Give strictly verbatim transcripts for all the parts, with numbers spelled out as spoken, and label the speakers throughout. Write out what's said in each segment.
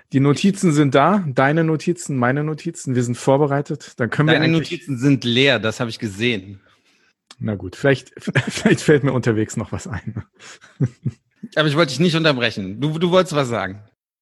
Speaker 1: Die Notizen sind da, deine Notizen, meine Notizen, wir sind vorbereitet. Dann können
Speaker 2: Deine
Speaker 1: wir eigentlich...
Speaker 2: Notizen sind leer, das habe ich gesehen.
Speaker 1: Na gut, vielleicht, vielleicht fällt mir unterwegs noch was ein.
Speaker 2: Aber ich wollte dich nicht unterbrechen. Du, du wolltest was sagen.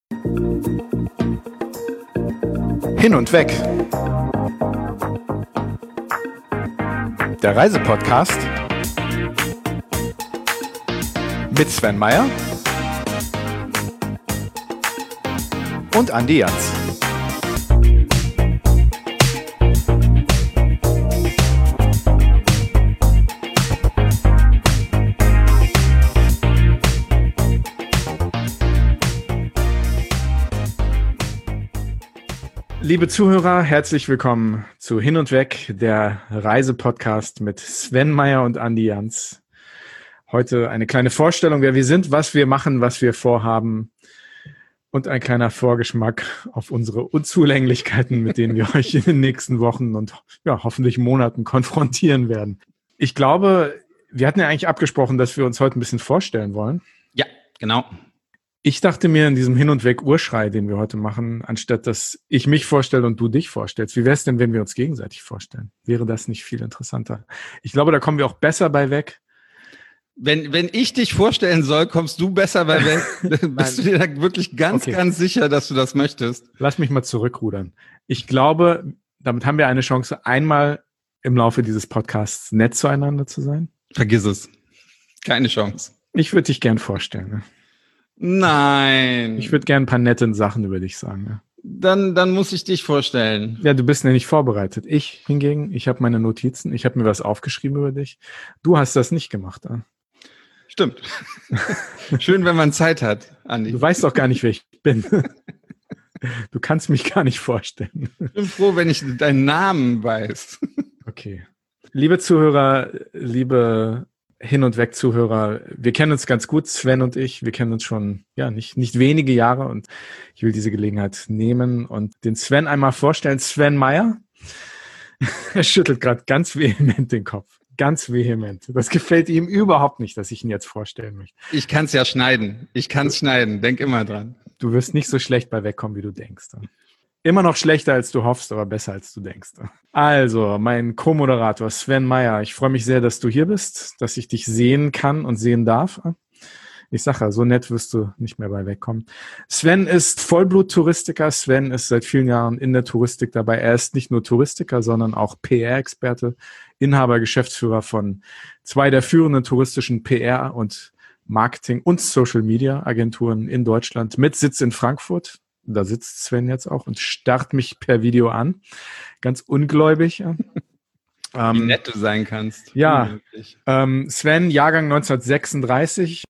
Speaker 1: Hin und weg. Der Reisepodcast mit Sven Meyer und Andi Jans. Liebe Zuhörer, herzlich willkommen zu Hin und Weg, der Reisepodcast mit Sven Meyer und Andi Jans. Heute eine kleine Vorstellung, wer wir sind, was wir machen, was wir vorhaben und ein kleiner Vorgeschmack auf unsere Unzulänglichkeiten, mit denen wir euch in den nächsten Wochen und ja, hoffentlich Monaten konfrontieren werden. Ich glaube, wir hatten ja eigentlich abgesprochen, dass wir uns heute ein bisschen vorstellen wollen.
Speaker 2: Ja, genau.
Speaker 1: Ich dachte mir in diesem Hin- und Weg-Urschrei, den wir heute machen, anstatt dass ich mich vorstelle und du dich vorstellst, wie wäre es denn, wenn wir uns gegenseitig vorstellen? Wäre das nicht viel interessanter? Ich glaube, da kommen wir auch besser bei weg.
Speaker 2: Wenn, wenn ich dich vorstellen soll, kommst du besser bei weg. Bist du dir da wirklich ganz, okay. ganz sicher, dass du das möchtest?
Speaker 1: Lass mich mal zurückrudern. Ich glaube, damit haben wir eine Chance, einmal im Laufe dieses Podcasts nett zueinander zu sein.
Speaker 2: Vergiss es. Keine Chance.
Speaker 1: Ich würde dich gern vorstellen. Ne?
Speaker 2: Nein.
Speaker 1: Ich würde gerne ein paar nette Sachen über dich sagen. Ja.
Speaker 2: Dann, dann muss ich dich vorstellen.
Speaker 1: Ja, du bist ja nicht vorbereitet. Ich hingegen, ich habe meine Notizen, ich habe mir was aufgeschrieben über dich. Du hast das nicht gemacht. Ja.
Speaker 2: Stimmt. Schön, wenn man Zeit hat, Andi.
Speaker 1: Du weißt doch gar nicht, wer ich bin. Du kannst mich gar nicht vorstellen.
Speaker 2: Ich bin froh, wenn ich deinen Namen weiß.
Speaker 1: Okay. Liebe Zuhörer, liebe Hin- und Weg-Zuhörer, wir kennen uns ganz gut, Sven und ich. Wir kennen uns schon ja nicht, nicht wenige Jahre und ich will diese Gelegenheit nehmen und den Sven einmal vorstellen. Sven Meyer. Er schüttelt gerade ganz vehement den Kopf. Ganz vehement. Das gefällt ihm überhaupt nicht, dass ich ihn jetzt vorstellen möchte.
Speaker 2: Ich kann es ja schneiden. Ich kann es schneiden. Denk immer dran.
Speaker 1: Du wirst nicht so schlecht bei wegkommen, wie du denkst. Immer noch schlechter, als du hoffst, aber besser, als du denkst. Also, mein Co-Moderator Sven Meyer, ich freue mich sehr, dass du hier bist, dass ich dich sehen kann und sehen darf. Ich sage ja, so nett wirst du nicht mehr bei wegkommen. Sven ist Vollblut-Touristiker. Sven ist seit vielen Jahren in der Touristik dabei. Er ist nicht nur Touristiker, sondern auch P R-Experte, Inhaber, Geschäftsführer von zwei der führenden touristischen P R- und Marketing- und Social-Media-Agenturen in Deutschland mit Sitz in Frankfurt. Da sitzt Sven jetzt auch und starrt mich per Video an. Ganz ungläubig.
Speaker 2: Wie
Speaker 1: ähm,
Speaker 2: nett du sein kannst.
Speaker 1: Ja, ähm, Sven, Jahrgang neunzehnhundertsechsunddreißig.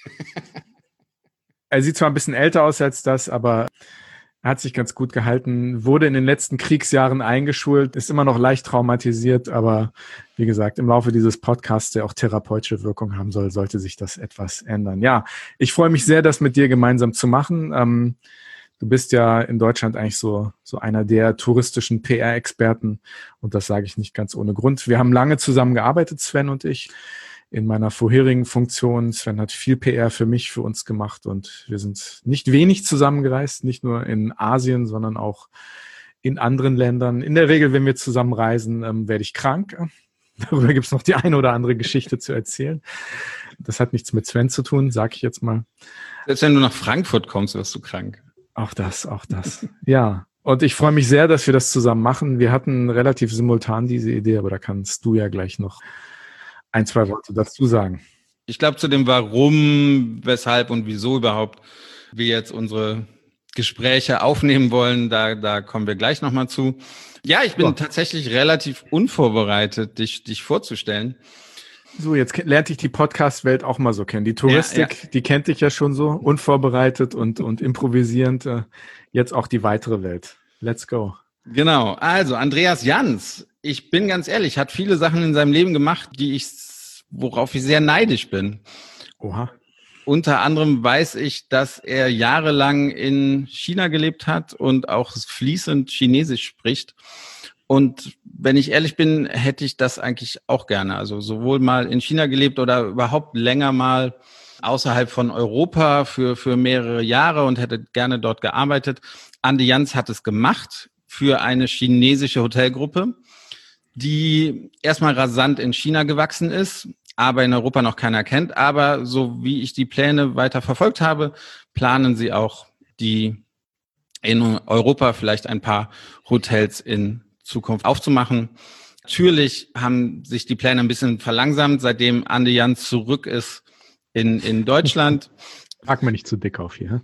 Speaker 1: Er sieht zwar ein bisschen älter aus als das, aber er hat sich ganz gut gehalten, wurde in den letzten Kriegsjahren eingeschult, ist immer noch leicht traumatisiert, aber wie gesagt, im Laufe dieses Podcasts, der auch therapeutische Wirkung haben soll, sollte sich das etwas ändern. Ja, ich freue mich sehr, das mit dir gemeinsam zu machen. Ähm, du bist ja in Deutschland eigentlich so, so einer der touristischen P R-Experten und das sage ich nicht ganz ohne Grund. Wir haben lange zusammen gearbeitet, Sven und ich. In meiner vorherigen Funktion. Sven hat viel P R für mich, für uns gemacht und wir sind nicht wenig zusammengereist, nicht nur in Asien, sondern auch in anderen Ländern. In der Regel, wenn wir zusammen reisen, ähm, werde ich krank. Darüber gibt es noch die eine oder andere Geschichte zu erzählen. Das hat nichts mit Sven zu tun, sage ich jetzt mal.
Speaker 2: Selbst wenn du nach Frankfurt kommst, wirst du krank.
Speaker 1: Auch das, auch das. Ja. Und ich freue mich sehr, dass wir das zusammen machen. Wir hatten relativ simultan diese Idee, aber da kannst du ja gleich noch ein, zwei Worte dazu sagen.
Speaker 2: Ich glaube, zu dem Warum, weshalb und wieso überhaupt wir jetzt unsere Gespräche aufnehmen wollen, da, da kommen wir gleich nochmal zu. Ja, ich bin so. tatsächlich relativ unvorbereitet, dich, dich vorzustellen.
Speaker 1: So, jetzt lernt ich die Podcast-Welt auch mal so kennen. Die Touristik, ja, ja. die kennt dich ja schon so, unvorbereitet und, und improvisierend. Jetzt auch die weitere Welt. Let's go.
Speaker 2: Genau, also Andreas Jans, ich bin ganz ehrlich, hat viele Sachen in seinem Leben gemacht, die ich, worauf ich sehr neidisch bin.
Speaker 1: Oha.
Speaker 2: Unter anderem weiß ich, dass er jahrelang in China gelebt hat und auch fließend Chinesisch spricht. Und wenn ich ehrlich bin, hätte ich das eigentlich auch gerne. Also sowohl mal in China gelebt oder überhaupt länger mal außerhalb von Europa für, für mehrere Jahre und hätte gerne dort gearbeitet. Andi Jans hat es gemacht für eine chinesische Hotelgruppe, die erstmal rasant in China gewachsen ist, aber in Europa noch keiner kennt. Aber so wie ich die Pläne weiter verfolgt habe, planen sie auch die in Europa vielleicht ein paar Hotels in Zukunft aufzumachen. Natürlich haben sich die Pläne ein bisschen verlangsamt, seitdem Andi Jans zurück ist in, in Deutschland.
Speaker 1: Pack mir nicht zu dick auf hier.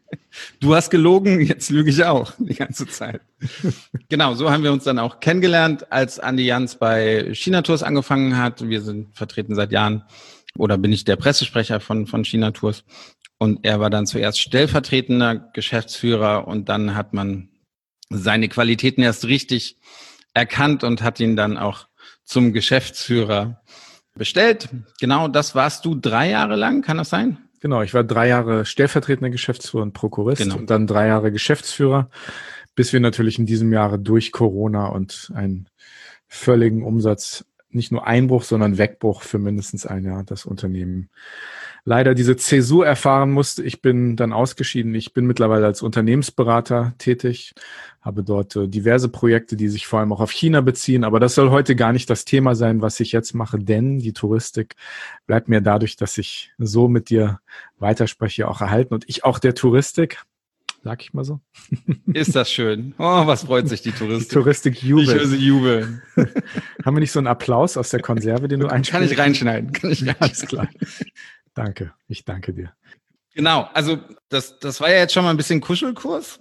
Speaker 2: Du hast gelogen, jetzt lüge ich auch die ganze Zeit. Genau, so haben wir uns dann auch kennengelernt, als Andi Jans bei China Tours angefangen hat. Wir sind vertreten seit Jahren, oder bin ich der Pressesprecher von, von China Tours. Und er war dann zuerst stellvertretender Geschäftsführer und dann hat man seine Qualitäten erst richtig erkannt und hat ihn dann auch zum Geschäftsführer bestellt. Genau, das warst du drei Jahre lang, kann das sein?
Speaker 1: Genau, ich war drei Jahre stellvertretender Geschäftsführer und Prokurist genau. Und dann drei Jahre Geschäftsführer, bis wir natürlich in diesem Jahre durch Corona und einen völligen Umsatz, nicht nur Einbruch, sondern Wegbruch für mindestens ein Jahr das Unternehmen leider diese Zäsur erfahren musste. Ich bin dann ausgeschieden. Ich bin mittlerweile als Unternehmensberater tätig, habe dort äh, diverse Projekte, die sich vor allem auch auf China beziehen. Aber das soll heute gar nicht das Thema sein, was ich jetzt mache, denn die Touristik bleibt mir dadurch, dass ich so mit dir weiterspreche, auch erhalten und ich auch der Touristik. Sag ich mal so.
Speaker 2: Ist das schön. Oh, was freut sich die Touristik.
Speaker 1: Die Touristik jubelt.
Speaker 2: Ich höre sie jubeln.
Speaker 1: Haben wir nicht so einen Applaus aus der Konserve, den du einspielst?
Speaker 2: Kann ich reinschneiden. Kann ich reinschneiden.
Speaker 1: Alles klar. Danke, ich danke dir.
Speaker 2: Genau, also das, das war ja jetzt schon mal ein bisschen Kuschelkurs.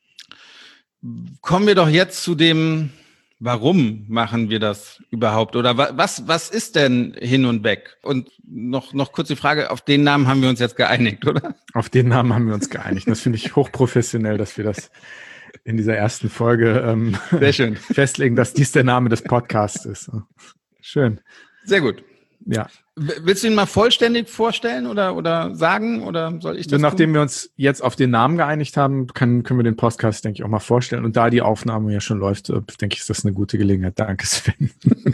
Speaker 2: Kommen wir doch jetzt zu dem, warum machen wir das überhaupt? Oder was, was ist denn Hin und Weg? Und noch, noch kurz die Frage, auf den Namen haben wir uns jetzt geeinigt, oder?
Speaker 1: Auf den Namen haben wir uns geeinigt. Das finde ich hochprofessionell, dass wir das in dieser ersten Folge ähm,
Speaker 2: Sehr schön.
Speaker 1: festlegen, dass dies der Name des Podcasts ist. Schön.
Speaker 2: Sehr gut.
Speaker 1: Ja.
Speaker 2: Willst du ihn mal vollständig vorstellen oder, oder sagen, oder soll ich das
Speaker 1: Nachdem
Speaker 2: tun?
Speaker 1: wir uns jetzt auf den Namen geeinigt haben, können, können wir den Podcast, denke ich, auch mal vorstellen. Und da die Aufnahme ja schon läuft, denke ich, ist das eine gute Gelegenheit. Danke, Sven.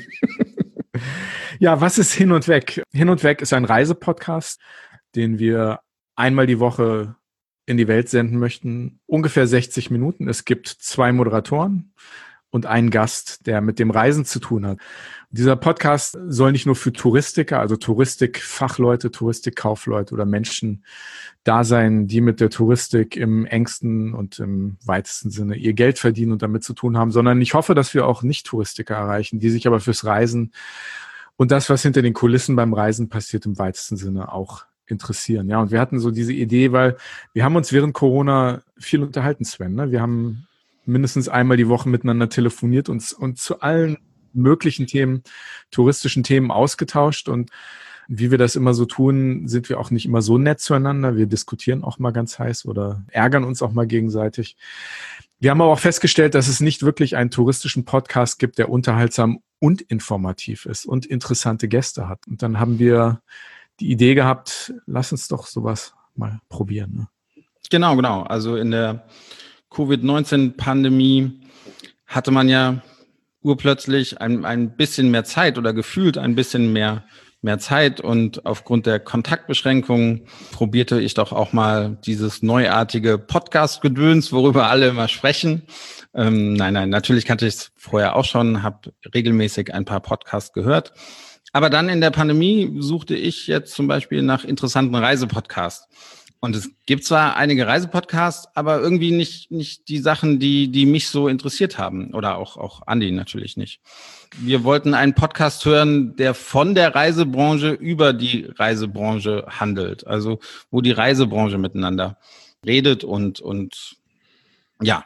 Speaker 1: Ja, was ist Hin und Weg? Hin und Weg ist ein Reisepodcast, den wir einmal die Woche in die Welt senden möchten. Ungefähr sechzig Minuten. Es gibt zwei Moderatoren und einen Gast, der mit dem Reisen zu tun hat. Dieser Podcast soll nicht nur für Touristiker, also Touristikfachleute, Touristikkaufleute oder Menschen da sein, die mit der Touristik im engsten und im weitesten Sinne ihr Geld verdienen und damit zu tun haben, sondern ich hoffe, dass wir auch Nicht-Touristiker erreichen, die sich aber fürs Reisen und das, was hinter den Kulissen beim Reisen passiert, im weitesten Sinne auch interessieren. Ja, und wir hatten so diese Idee, weil wir haben uns während Corona viel unterhalten, Sven. Ne? Wir haben mindestens einmal die Woche miteinander telefoniert und, und zu allen möglichen Themen, touristischen Themen ausgetauscht. Und wie wir das immer so tun, sind wir auch nicht immer so nett zueinander. Wir diskutieren auch mal ganz heiß oder ärgern uns auch mal gegenseitig. Wir haben aber auch festgestellt, dass es nicht wirklich einen touristischen Podcast gibt, der unterhaltsam und informativ ist und interessante Gäste hat. Und dann haben wir die Idee gehabt, lass uns doch sowas mal probieren. Ne?
Speaker 2: Genau, genau. Also in der Covid neunzehn Pandemie hatte man ja urplötzlich ein, ein bisschen mehr Zeit oder gefühlt ein bisschen mehr, mehr Zeit. Und aufgrund der Kontaktbeschränkungen probierte ich doch auch mal dieses neuartige Podcast-Gedöns, worüber alle immer sprechen. Ähm, nein, nein, natürlich kannte ich es vorher auch schon, habe regelmäßig ein paar Podcasts gehört. Aber dann in der Pandemie suchte ich jetzt zum Beispiel nach interessanten Reisepodcasts. Und es gibt zwar einige Reisepodcasts, aber irgendwie nicht nicht die Sachen, die die mich so interessiert haben. Oder auch auch Andi natürlich nicht. Wir wollten einen Podcast hören, der von der Reisebranche über die Reisebranche handelt. Also wo die Reisebranche miteinander redet und und ja,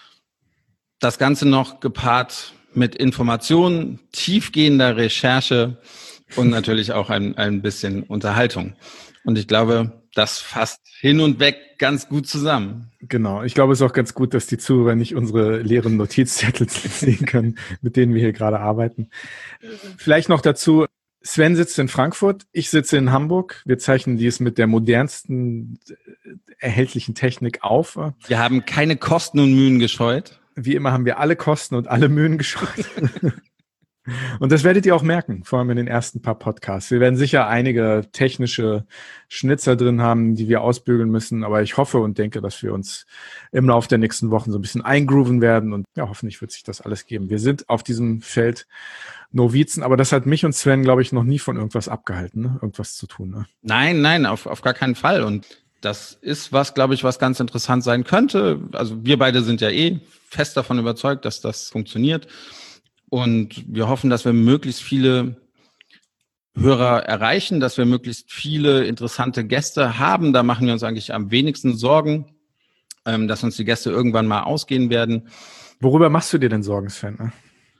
Speaker 2: das Ganze noch gepaart mit Informationen, tiefgehender Recherche und natürlich auch ein ein bisschen Unterhaltung. Und ich glaube, das fasst Hin und Weg ganz gut zusammen.
Speaker 1: Genau. Ich glaube, es ist auch ganz gut, dass die Zuhörer nicht unsere leeren Notizzettel sehen können, mit denen wir hier gerade arbeiten. Vielleicht noch dazu, Sven sitzt in Frankfurt, ich sitze in Hamburg. Wir zeichnen dies mit der modernsten erhältlichen Technik auf.
Speaker 2: Wir haben keine Kosten und Mühen gescheut.
Speaker 1: Wie immer haben wir alle Kosten und alle Mühen gescheut. Und das werdet ihr auch merken, vor allem in den ersten paar Podcasts. Wir werden sicher einige technische Schnitzer drin haben, die wir ausbügeln müssen. Aber ich hoffe und denke, dass wir uns im Laufe der nächsten Wochen so ein bisschen eingrooven werden. Und ja, hoffentlich wird sich das alles geben. Wir sind auf diesem Feld Novizen, aber das hat mich und Sven, glaube ich, noch nie von irgendwas abgehalten, ne? Irgendwas zu tun. Ne?
Speaker 2: Nein, nein, auf, auf gar keinen Fall. Und das ist was, glaube ich, was ganz interessant sein könnte. Also wir beide sind ja eh fest davon überzeugt, dass das funktioniert. Und wir hoffen, dass wir möglichst viele Hörer erreichen, dass wir möglichst viele interessante Gäste haben. Da machen wir uns eigentlich am wenigsten Sorgen, ähm, dass uns die Gäste irgendwann mal ausgehen werden.
Speaker 1: Worüber machst du dir denn Sorgen, Sven? Ne?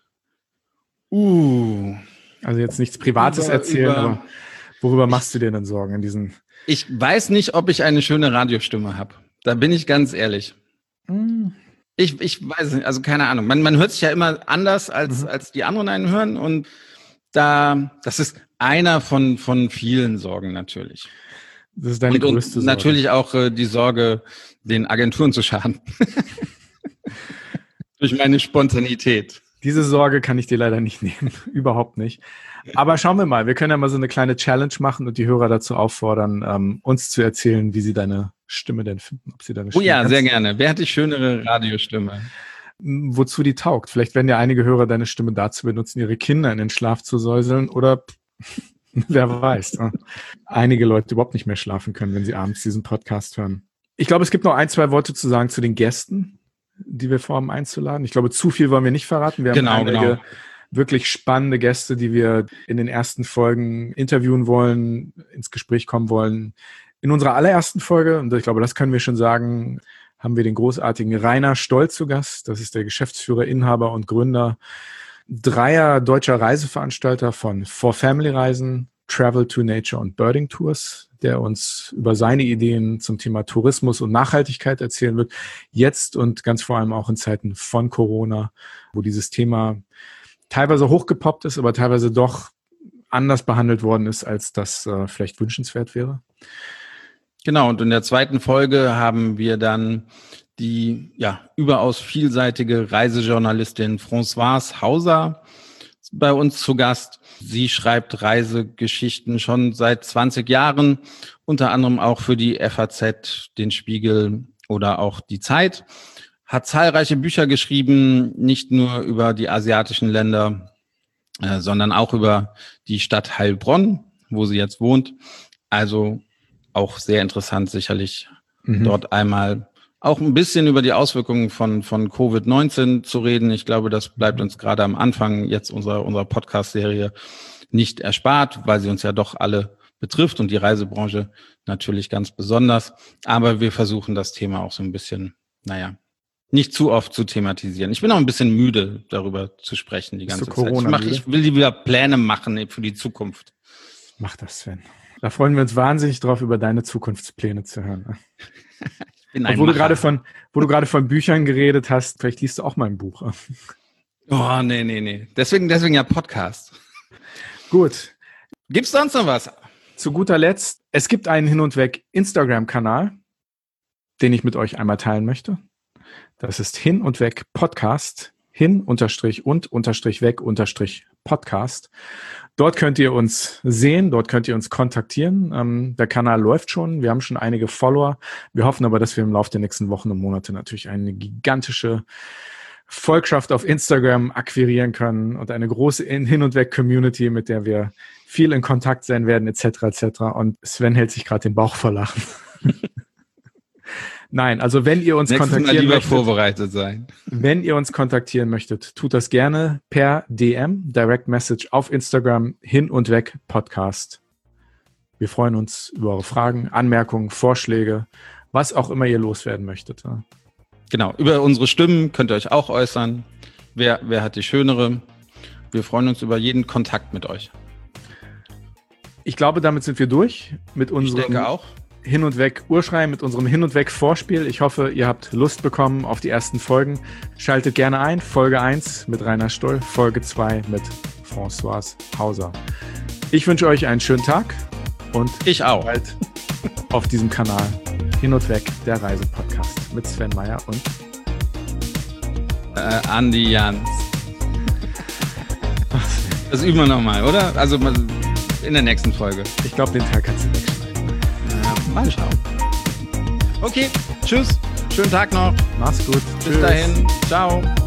Speaker 2: Uh.
Speaker 1: Also jetzt nichts Privates über, erzählen, über, aber worüber machst du dir denn Sorgen in diesen...
Speaker 2: Ich weiß nicht, ob ich eine schöne Radiostimme habe. Da bin ich ganz ehrlich. Mm. Ich, ich weiß nicht, also keine Ahnung. Man, man hört sich ja immer anders, als, mhm. als die anderen einen hören. Und da, das ist einer von, von vielen Sorgen natürlich.
Speaker 1: Das ist deine
Speaker 2: und,
Speaker 1: größte
Speaker 2: und
Speaker 1: Sorge.
Speaker 2: Natürlich auch äh, die Sorge, den Agenturen zu schaden. Durch meine Spontanität.
Speaker 1: Diese Sorge kann ich dir leider nicht nehmen. Überhaupt nicht. Aber schauen wir mal. Wir können ja mal so eine kleine Challenge machen und die Hörer dazu auffordern, ähm, uns zu erzählen, wie sie deine Stimme denn finden. Ob sie deine
Speaker 2: Stimme
Speaker 1: oh ja,
Speaker 2: sehr gerne. Wer hat die schönere Radiostimme?
Speaker 1: Wozu die taugt. Vielleicht werden ja einige Hörer deine Stimme dazu benutzen, ihre Kinder in den Schlaf zu säuseln oder wer weiß. Einige Leute überhaupt nicht mehr schlafen können, wenn sie abends diesen Podcast hören. Ich glaube, es gibt noch ein, zwei Worte zu sagen zu den Gästen, die wir vorhaben einzuladen. Ich glaube, zu viel wollen wir nicht verraten. Wir
Speaker 2: genau,
Speaker 1: haben einige
Speaker 2: genau.
Speaker 1: wirklich spannende Gäste, die wir in den ersten Folgen interviewen wollen, ins Gespräch kommen wollen. In unserer allerersten Folge, und ich glaube, das können wir schon sagen, haben wir den großartigen Rainer Stoll zu Gast. Das ist der Geschäftsführer, Inhaber und Gründer dreier deutscher Reiseveranstalter von For Family Reisen, Travel to Nature und Birding Tours, der uns über seine Ideen zum Thema Tourismus und Nachhaltigkeit erzählen wird. Jetzt und ganz vor allem auch in Zeiten von Corona, wo dieses Thema teilweise hochgepoppt ist, aber teilweise doch anders behandelt worden ist, als das äh, vielleicht wünschenswert wäre.
Speaker 2: Genau, und in der zweiten Folge haben wir dann die ja überaus vielseitige Reisejournalistin Françoise Hauser bei uns zu Gast. Sie schreibt Reisegeschichten schon seit zwanzig Jahren, unter anderem auch für die F A Z, den Spiegel oder auch die Zeit. Hat zahlreiche Bücher geschrieben, nicht nur über die asiatischen Länder, äh, sondern auch über die Stadt Heilbronn, wo sie jetzt wohnt. Also auch sehr interessant sicherlich, mhm. dort einmal auch ein bisschen über die Auswirkungen von von Covid neunzehn zu reden. Ich glaube, das bleibt uns gerade am Anfang jetzt unserer unserer Podcast-Serie nicht erspart, weil sie uns ja doch alle betrifft und die Reisebranche natürlich ganz besonders. Aber wir versuchen das Thema auch so ein bisschen, naja, nicht zu oft zu thematisieren. Ich bin auch ein bisschen müde, darüber zu sprechen die ganze Zeit. Ich, mach, ich will lieber Pläne machen für die Zukunft.
Speaker 1: Mach das, Sven. Da freuen wir uns wahnsinnig drauf, über deine Zukunftspläne zu hören.
Speaker 2: Ich bin ein
Speaker 1: wo, du gerade von, wo du gerade von Büchern geredet hast, vielleicht liest du auch mal ein Buch.
Speaker 2: Oh, nee, nee, nee. Deswegen, deswegen ja Podcast.
Speaker 1: Gut.
Speaker 2: Gibt's sonst noch was?
Speaker 1: Zu guter Letzt, es gibt einen Hin und Weg Instagram-Kanal, den ich mit euch einmal teilen möchte. Das ist Hin und Weg Podcast, hin unterstrich und unterstrich weg unterstrich Podcast. Dort könnt ihr uns sehen, dort könnt ihr uns kontaktieren. Ähm, der Kanal läuft schon, wir haben schon einige Follower. Wir hoffen aber, dass wir im Laufe der nächsten Wochen und Monate natürlich eine gigantische Volkschaft auf Instagram akquirieren können und eine große Hin- und Weg-Community, mit der wir viel in Kontakt sein werden, et cetera et cetera. Und Sven hält sich gerade den Bauch vor Lachen. Nein, also wenn ihr uns
Speaker 2: Nächstes
Speaker 1: kontaktieren
Speaker 2: Mal lieber
Speaker 1: möchtet,
Speaker 2: vorbereitet sein.
Speaker 1: Wenn ihr uns kontaktieren möchtet, tut das gerne per D M, Direct Message auf Instagram, Hin und Weg Podcast. Wir freuen uns über eure Fragen, Anmerkungen, Vorschläge, was auch immer ihr loswerden möchtet.
Speaker 2: Genau, über unsere Stimmen könnt ihr euch auch äußern. Wer, wer hat die schönere? Wir freuen uns über jeden Kontakt mit euch.
Speaker 1: Ich glaube, damit sind wir durch mit unserem
Speaker 2: ich denke auch.
Speaker 1: Hin und Weg Urschrei, mit unserem Hin und Weg Vorspiel. Ich hoffe, ihr habt Lust bekommen auf die ersten Folgen. Schaltet gerne ein. Folge eins mit Rainer Stoll, Folge zwei mit Françoise Hauser. Ich wünsche euch einen schönen Tag und
Speaker 2: ich auch.
Speaker 1: Bald auf diesem Kanal Hin und Weg, der Reisepodcast mit Sven Meyer und
Speaker 2: äh, Andi Jans.
Speaker 1: Ach,
Speaker 2: Das üben wir nochmal, oder? Also in der nächsten Folge.
Speaker 1: Ich glaube, den Teil kannst du wegschneiden.
Speaker 2: Ja, mal schauen. Okay, tschüss. Schönen Tag noch.
Speaker 1: Mach's gut.
Speaker 2: Bis dahin. Ciao.